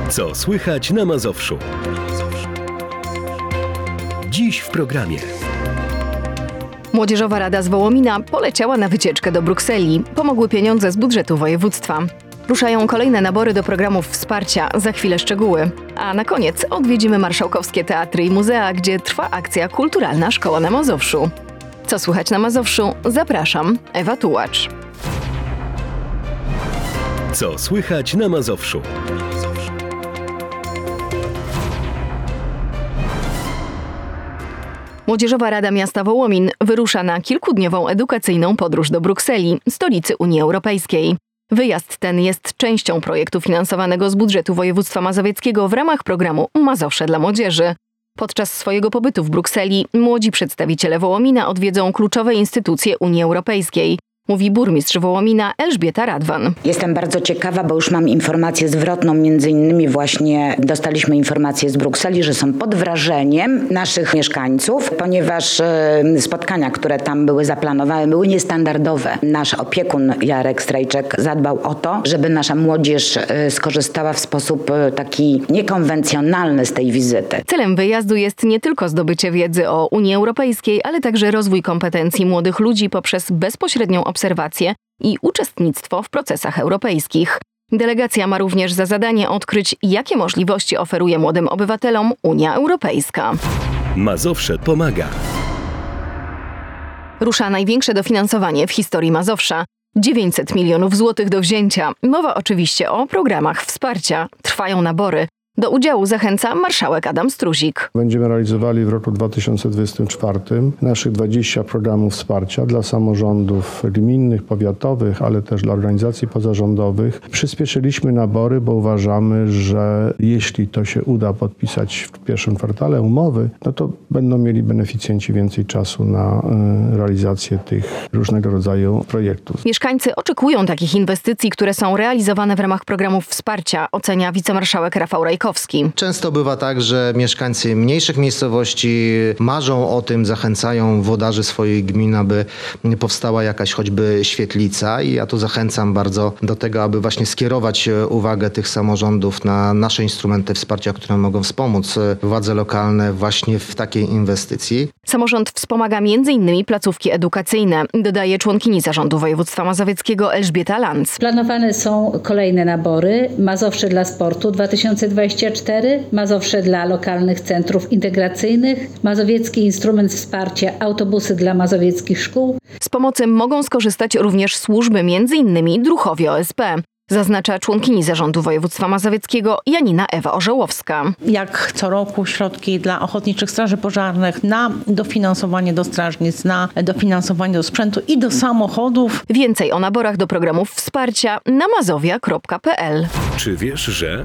Co słychać na Mazowszu? Dziś w programie. Młodzieżowa Rada z Wołomina poleciała na wycieczkę do Brukseli. Pomogły pieniądze z budżetu województwa. Ruszają kolejne nabory do programów wsparcia, za chwilę szczegóły. A na koniec odwiedzimy marszałkowskie teatry i muzea, gdzie trwa akcja kulturalna Szkoła na Mazowszu. Co słychać na Mazowszu? Zapraszam, Ewa Tułacz. Co słychać na Mazowszu? Młodzieżowa Rada Miasta Wołomin wyrusza na kilkudniową edukacyjną podróż do Brukseli, stolicy Unii Europejskiej. Wyjazd ten jest częścią projektu finansowanego z budżetu województwa mazowieckiego w ramach programu Mazowsze dla młodzieży. Podczas swojego pobytu w Brukseli młodzi przedstawiciele Wołomina odwiedzą kluczowe instytucje Unii Europejskiej. Mówi burmistrz Wołomina Elżbieta Radwan. Jestem bardzo ciekawa, bo już mam informację zwrotną, między innymi właśnie dostaliśmy informację z Brukseli, że są pod wrażeniem naszych mieszkańców, ponieważ spotkania, które tam były zaplanowane, były niestandardowe. Nasz opiekun Jarek Strejczek zadbał o to, żeby nasza młodzież skorzystała w sposób taki niekonwencjonalny z tej wizyty. Celem wyjazdu jest nie tylko zdobycie wiedzy o Unii Europejskiej, ale także rozwój kompetencji młodych ludzi poprzez bezpośrednią obserwacje i uczestnictwo w procesach europejskich. Delegacja ma również za zadanie odkryć, jakie możliwości oferuje młodym obywatelom Unia Europejska. Mazowsze pomaga. Rusza największe dofinansowanie w historii Mazowsza. 900 milionów złotych do wzięcia. Mowa oczywiście o programach wsparcia. Trwają nabory. Do udziału zachęca marszałek Adam Struzik. Będziemy realizowali w roku 2024 naszych 20 programów wsparcia dla samorządów gminnych, powiatowych, ale też dla organizacji pozarządowych. Przyspieszyliśmy nabory, bo uważamy, że jeśli to się uda podpisać w pierwszym kwartale umowy, no to będą mieli beneficjenci więcej czasu na realizację tych różnego rodzaju projektów. Mieszkańcy oczekują takich inwestycji, które są realizowane w ramach programów wsparcia, ocenia wicemarszałek Rafał Rajkowski. Często bywa tak, że mieszkańcy mniejszych miejscowości marzą o tym, zachęcają włodarzy swoich gmin, aby powstała jakaś choćby świetlica i ja tu zachęcam bardzo do tego, aby właśnie skierować uwagę tych samorządów na nasze instrumenty wsparcia, które mogą wspomóc władze lokalne właśnie w takiej inwestycji. Samorząd wspomaga m.in. placówki edukacyjne, dodaje członkini Zarządu Województwa Mazowieckiego Elżbieta Lanc. Planowane są kolejne nabory. Mazowsze dla sportu 2024, Mazowsze dla lokalnych centrów integracyjnych, Mazowiecki instrument wsparcia autobusy dla mazowieckich szkół. Z pomocy mogą skorzystać również służby m.in. Druchowie OSP. Zaznacza członkini Zarządu Województwa Mazowieckiego Janina Ewa Orzełowska. Jak co roku środki dla ochotniczych straży pożarnych na dofinansowanie do strażnic, na dofinansowanie do sprzętu i do samochodów. Więcej o naborach do programów wsparcia na mazowia.pl. Czy wiesz, że...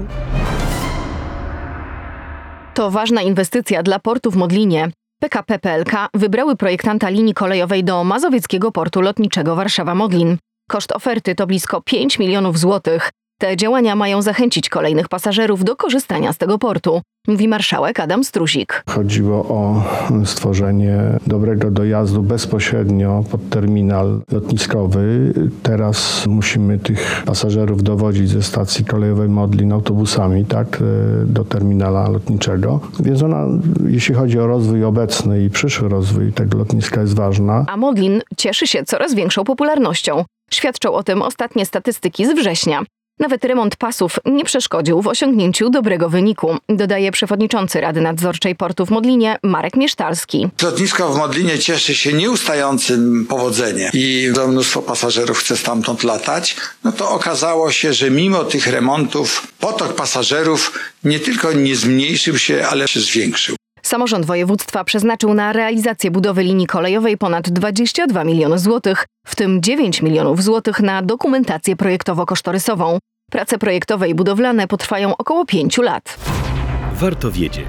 To ważna inwestycja dla portu w Modlinie. PKP PLK wybrały projektanta linii kolejowej do mazowieckiego portu lotniczego Warszawa-Modlin. Koszt oferty to blisko 5 milionów złotych. Te działania mają zachęcić kolejnych pasażerów do korzystania z tego portu, mówi marszałek Adam Struzik. Chodziło o stworzenie dobrego dojazdu bezpośrednio pod terminal lotniskowy. Teraz musimy tych pasażerów dowodzić ze stacji kolejowej Modlin autobusami, do terminala lotniczego. Więc ona, jeśli chodzi o rozwój obecny i przyszły rozwój tego lotniska, jest ważna. A Modlin cieszy się coraz większą popularnością. Świadczą o tym ostatnie statystyki z września. Nawet remont pasów nie przeszkodził w osiągnięciu dobrego wyniku, dodaje przewodniczący Rady Nadzorczej Portu w Modlinie Marek Miesztalski. Lotnisko w Modlinie cieszy się nieustającym powodzeniem i mnóstwo pasażerów chce stamtąd latać. No to okazało się, że mimo tych remontów potok pasażerów nie tylko nie zmniejszył się, ale się zwiększył. Samorząd województwa przeznaczył na realizację budowy linii kolejowej ponad 22 miliony złotych, w tym 9 milionów złotych na dokumentację projektowo-kosztorysową. Prace projektowe i budowlane potrwają około 5 lat. Warto wiedzieć.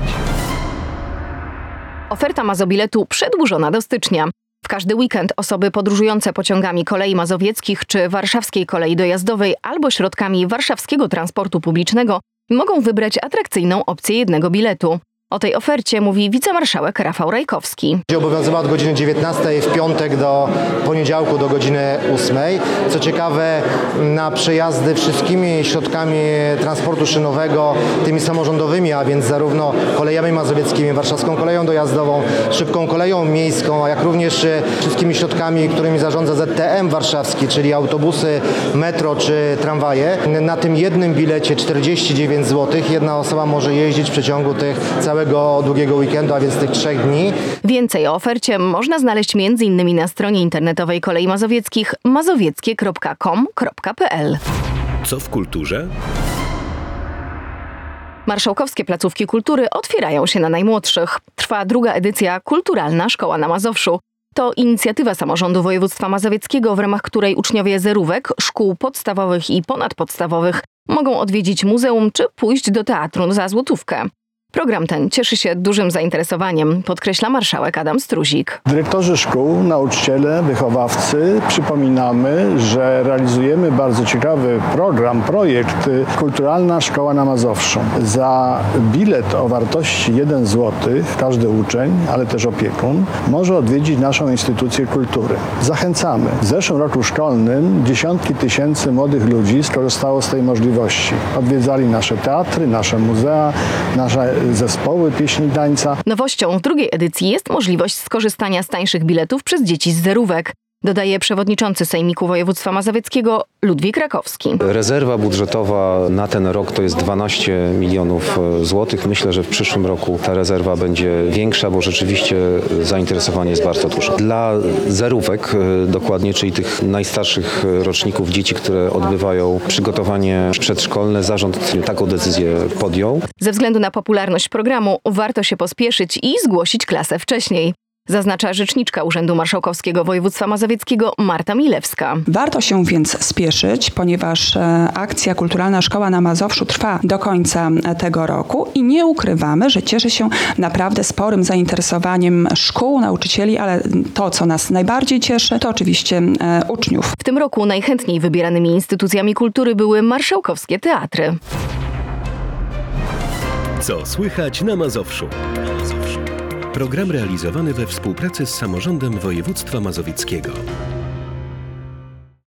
Oferta Mazobiletu przedłużona do stycznia. W każdy weekend osoby podróżujące pociągami kolei mazowieckich czy warszawskiej kolei dojazdowej albo środkami warszawskiego transportu publicznego mogą wybrać atrakcyjną opcję jednego biletu. O tej ofercie mówi wicemarszałek Rafał Rajkowski. Będzie obowiązywała od godziny 19 w piątek do poniedziałku do godziny 8. Co ciekawe, na przejazdy wszystkimi środkami transportu szynowego, tymi samorządowymi, a więc zarówno kolejami mazowieckimi, warszawską koleją dojazdową, szybką koleją miejską, jak również wszystkimi środkami, którymi zarządza ZTM warszawski, czyli autobusy, metro czy tramwaje. Na tym jednym bilecie 49 zł jedna osoba może jeździć w przeciągu całego długiego weekendu, a więc tych 3 dni. Więcej o ofercie można znaleźć m.in. na stronie internetowej Kolei Mazowieckich mazowieckie.com.pl. Co w kulturze? Marszałkowskie placówki kultury otwierają się na najmłodszych. Trwa druga edycja Kulturalna Szkoła na Mazowszu. To inicjatywa samorządu województwa mazowieckiego, w ramach której uczniowie zerówek, szkół podstawowych i ponadpodstawowych mogą odwiedzić muzeum czy pójść do teatru za złotówkę. Program ten cieszy się dużym zainteresowaniem, podkreśla marszałek Adam Struzik. Dyrektorzy szkół, nauczyciele, wychowawcy, przypominamy, że realizujemy bardzo ciekawy projekt Kulturalna Szkoła na Mazowszu. Za bilet o wartości 1 zł każdy uczeń, ale też opiekun, może odwiedzić naszą instytucję kultury. Zachęcamy. W zeszłym roku szkolnym dziesiątki tysięcy młodych ludzi skorzystało z tej możliwości. Odwiedzali nasze teatry, nasze muzea, nasze zespoły pieśni i tańca. Nowością drugiej edycji jest możliwość skorzystania z tańszych biletów przez dzieci z zerówek, dodaje przewodniczący Sejmiku Województwa Mazowieckiego Ludwik Rakowski. Rezerwa budżetowa na ten rok to jest 12 milionów złotych. Myślę, że w przyszłym roku ta rezerwa będzie większa, bo rzeczywiście zainteresowanie jest bardzo duże. Dla zerówek dokładnie, czyli tych najstarszych roczników dzieci, które odbywają przygotowanie przedszkolne, zarząd taką decyzję podjął. Ze względu na popularność programu warto się pospieszyć i zgłosić klasę wcześniej, zaznacza rzeczniczka Urzędu Marszałkowskiego Województwa Mazowieckiego Marta Milewska. Warto się więc spieszyć, ponieważ akcja Kulturalna Szkoła na Mazowszu trwa do końca tego roku i nie ukrywamy, że cieszy się naprawdę sporym zainteresowaniem szkół, nauczycieli, ale to, co nas najbardziej cieszy, to oczywiście uczniów. W tym roku najchętniej wybieranymi instytucjami kultury były marszałkowskie teatry. Co słychać na Mazowszu? Program realizowany we współpracy z samorządem województwa mazowieckiego.